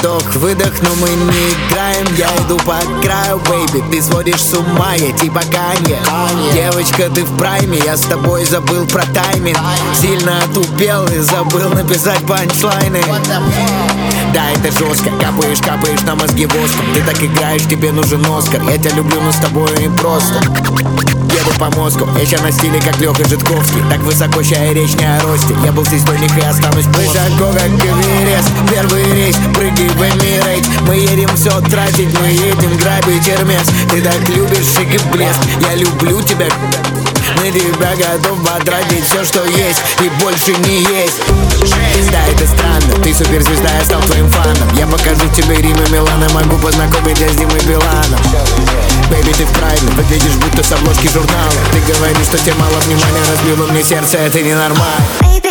вдох-выдох, но мы не играем. Я иду по краю, бэйби, ты сводишь с ума, я типа Канье. Девочка, ты в прайме, я с тобой забыл про тайминг. Сильно отупел и забыл написать панчлайны. Да, это жестко, капаешь на мозги воском. Ты так играешь, тебе нужен Оскар. Я тебя люблю, но с тобой не просто. Еду по мозгу, я ща на стиле, как Леха Житковский. Так высоко, ща и речь не о росте. Я был здесь до них и останусь высоко, как Эверест. Первый рейс, прыгай в Эмирейт. Мы едем все тратить, мы едем грабить Эрмес. Ты так любишь шик и блеск, я люблю тебя. На тебя готов потратить все, что есть, и больше не есть. Да, это странно, ты суперзвезда, я стал твоим фаном. Я покажу тебе Рим и Милана, могу познакомить тебя с Димой Биланом. Бэйби, ты в прайме, выглядишь будто с обложки журнала. Ты говоришь, что тебе мало внимания, разбила мне сердце, это ненормально.